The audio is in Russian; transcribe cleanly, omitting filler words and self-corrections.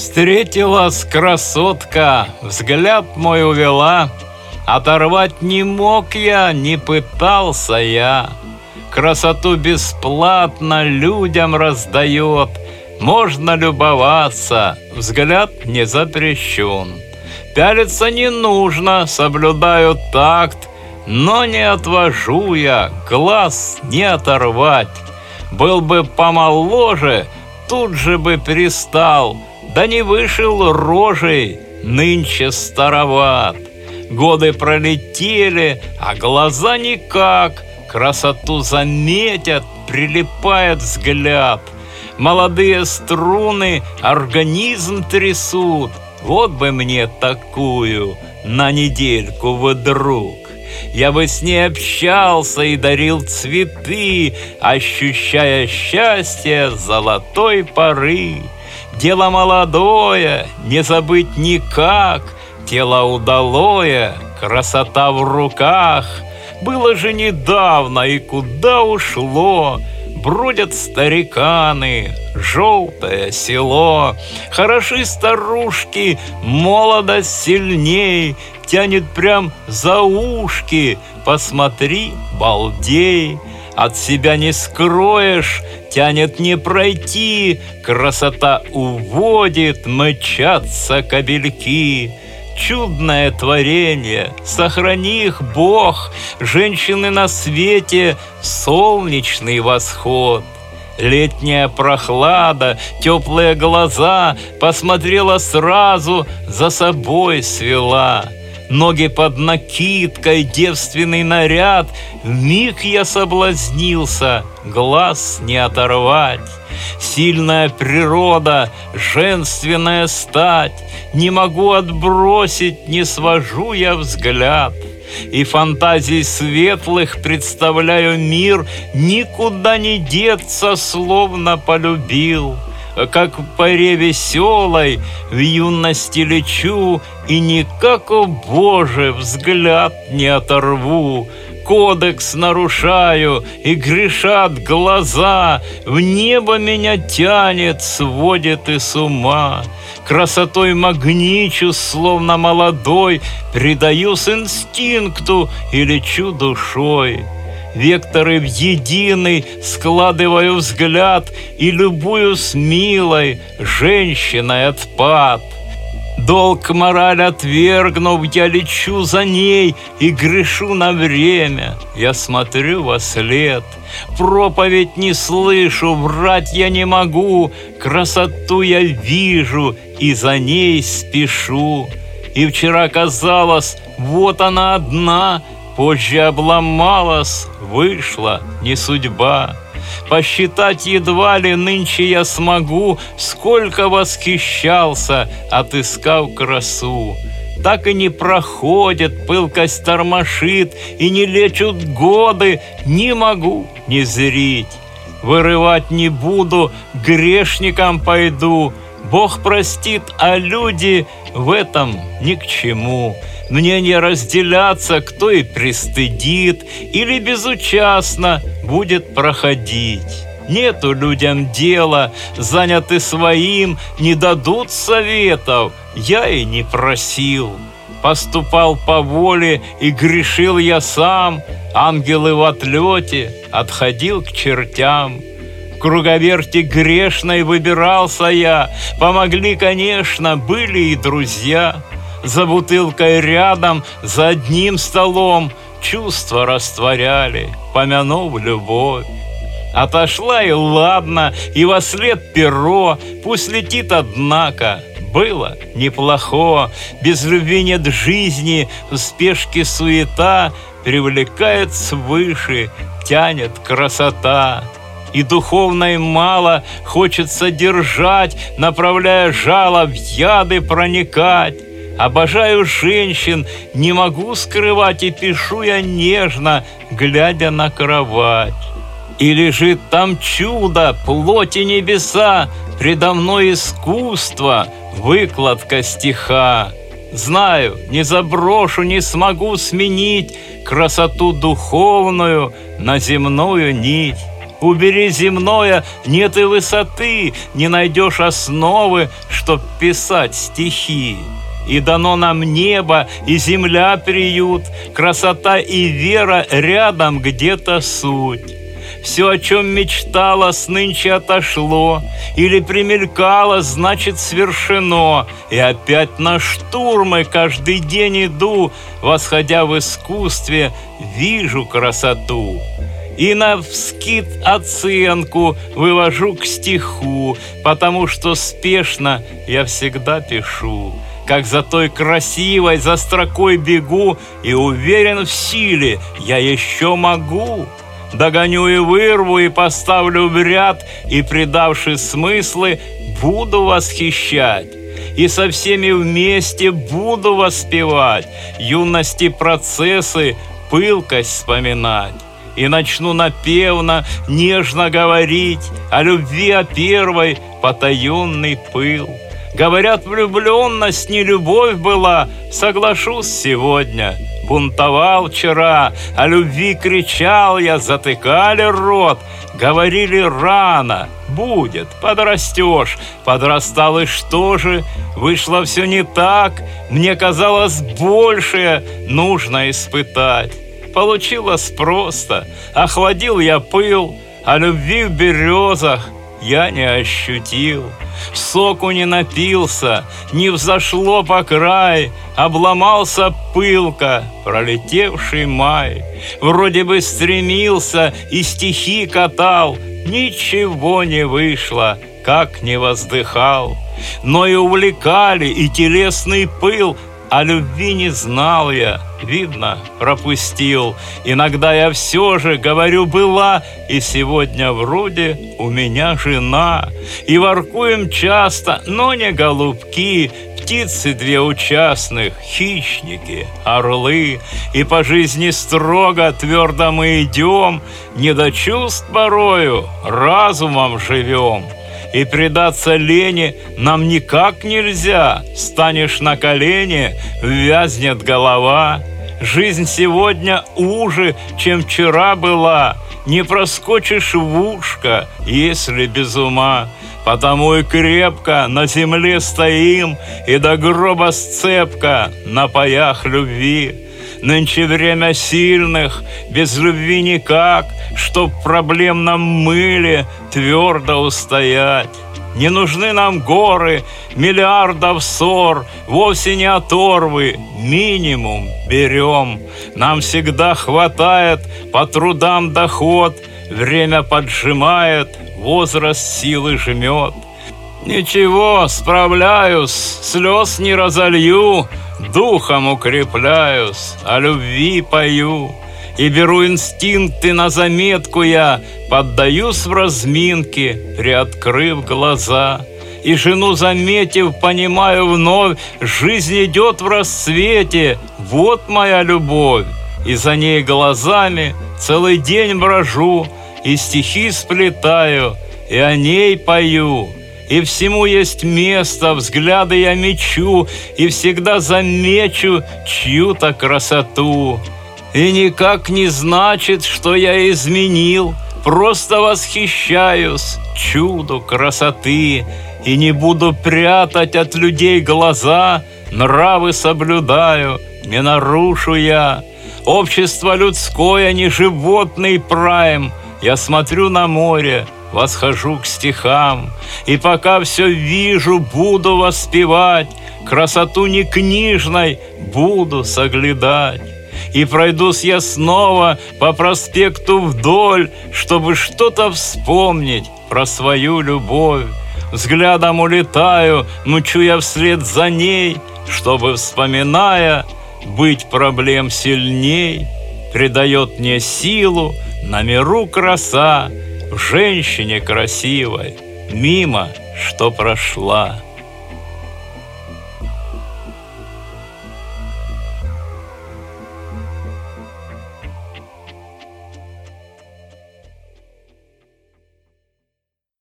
Встретилась красотка, взгляд мой увела. Оторвать не мог я, не пытался я. Красоту бесплатно людям раздает. Можно любоваться, взгляд не запрещен. Пялиться не нужно, соблюдаю такт, но не отвожу я, глаз не оторвать. Был бы помоложе, тут же бы пристал, да не вышел рожей, нынче староват. Годы пролетели, а глаза никак. Красоту заметят, прилипает взгляд. Молодые струны организм трясут. Вот бы мне такую на недельку вдруг. Я бы с ней общался и дарил цветы, ощущая счастье золотой поры. Дело молодое, не забыть никак, тело удалое, красота в руках. Было же недавно, и куда ушло? Бродят стариканы, желтое село. Хороши старушки, молодость сильней, тянет прям за ушки. Посмотри, балдей, от себя не скроешь, тянет не пройти. Красота уводит, мчатся кобельки. Чудное творение, сохрани их, Бог. Женщины на свете, солнечный восход. Летняя прохлада, теплые глаза, посмотрела сразу, за собой свела. Ноги под накидкой, девственный наряд. Вмиг я соблазнился, глаз не оторвать. Сильная природа, женственная стать. Не могу отбросить, не свожу я взгляд. И фантазий светлых представляю мир. Никуда не деться, словно полюбил. Как в поре веселой в юности лечу, и никак, о Боже, взгляд не оторву. Кодекс нарушаю, и грешат глаза. В небо меня тянет, сводит и с ума. Красотой магничу, словно молодой, предаюсь инстинкту и лечу душой. Векторы в единый складываю взгляд и любуюсь милой женщиной отпад. Долг мораль отвергнув, я лечу за ней и грешу на время. Я смотрю во след, проповедь не слышу, врать я не могу. Красоту я вижу и за ней спешу. И вчера казалось, вот она одна, позже обломалась, вышла не судьба. Посчитать едва ли нынче я смогу, сколько восхищался, отыскав красу. Так и не проходит, пылкость тормошит, и не лечат годы, не могу не зрить. Вырывать не буду, грешникам пойду. Бог простит, а люди в этом ни к чему. Мне не разделяться, кто и пристыдит, или безучастно будет проходить. Нету людям дела, заняты своим, не дадут советов, я и не просил. Поступал по воле, и грешил я сам, ангелы в отлете, отходил к чертям. В круговерти грешной выбирался я, помогли, конечно, были и друзья. За бутылкой рядом, за одним столом чувства растворяли, помянув любовь. Отошла и ладно, и вослед перо, пусть летит, однако. Было неплохо, без любви нет жизни, в спешке суета, привлекает свыше, тянет красота. И духовной мало хочется держать, направляя жало в яды проникать. Обожаю женщин, не могу скрывать, и пишу я нежно, глядя на кровать. И лежит там чудо, плоть и небеса, предо мной искусство, выкладка стиха. Знаю, не заброшу, не смогу сменить красоту духовную на земную нить. Убери земное, нет и высоты, не найдешь основы, чтоб писать стихи. И дано нам небо, и земля приют, красота и вера рядом где-то суть. Все, о чем мечтала, нынче отошло, или примелькало, значит свершено. И опять на штурмы каждый день иду, восходя в искусстве, вижу красоту. И навскид оценку вывожу к стиху, потому что спешно я всегда пишу. Как за той красивой, за строкой бегу, и уверен в силе, я еще могу. Догоню и вырву, и поставлю в ряд, и, придавши смыслы, буду восхищать. И со всеми вместе буду воспевать, юности процессы, пылкость вспоминать. И начну напевно, нежно говорить о любви, о первой, потаенный пыл. Говорят, влюбленность не любовь была, соглашусь сегодня. Бунтовал вчера, о любви кричал я, затыкали рот. Говорили рано, будет, подрастешь. Подрастал, и что же? Вышло все не так. Мне казалось, большее нужно испытать. Получилось просто, охладил я пыл, а любви в березах я не ощутил. Соку не напился, не взошло по край, обломался пылко пролетевший май. Вроде бы стремился и стихи катал, ничего не вышло, как не воздыхал. Но и увлекали, и телесный пыл, а любви не знал я, видно, пропустил. Иногда я все же, говорю, была, и сегодня вроде у меня жена. И воркуем часто, но не голубки, птицы две участных, хищники, орлы. И по жизни строго, твердо мы идем, не до чувств порою, разумом живем. И предаться лени нам никак нельзя. Станешь на колени, вязнет голова. Жизнь сегодня уже, чем вчера была. Не проскочишь в ушко, если без ума. Потому и крепко на земле стоим, и до гроба сцепка на паях любви. Нынче время сильных, без любви никак, чтоб в проблемном мыле твердо устоять. Не нужны нам горы, миллиардов ссор, вовсе не оторвы, минимум берем. Нам всегда хватает по трудам доход, время поджимает, возраст силы жмет. Ничего, справляюсь, слез не разолью, духом укрепляюсь, о любви пою. И беру инстинкты на заметку я, поддаюсь в разминке, приоткрыв глаза. И жену заметив, понимаю вновь, жизнь идет в расцвете, вот моя любовь. И за ней глазами целый день брожу, и стихи сплетаю, и о ней пою. И всему есть место, взгляды я мечу, и всегда замечу чью-то красоту. И никак не значит, что я изменил, просто восхищаюсь чуду красоты. И не буду прятать от людей глаза, нравы соблюдаю, не нарушу я. Общество людское, не животный прайм. Я смотрю на море, восхожу к стихам, и пока все вижу, буду воспевать, красоту не книжной буду соглядать. И пройдусь я снова по проспекту вдоль, чтобы что-то вспомнить про свою любовь. Взглядом улетаю, мчу я вслед за ней, чтобы, вспоминая, быть проблем сильней. Придает мне силу на миру краса, в женщине красивой, мимо что прошла.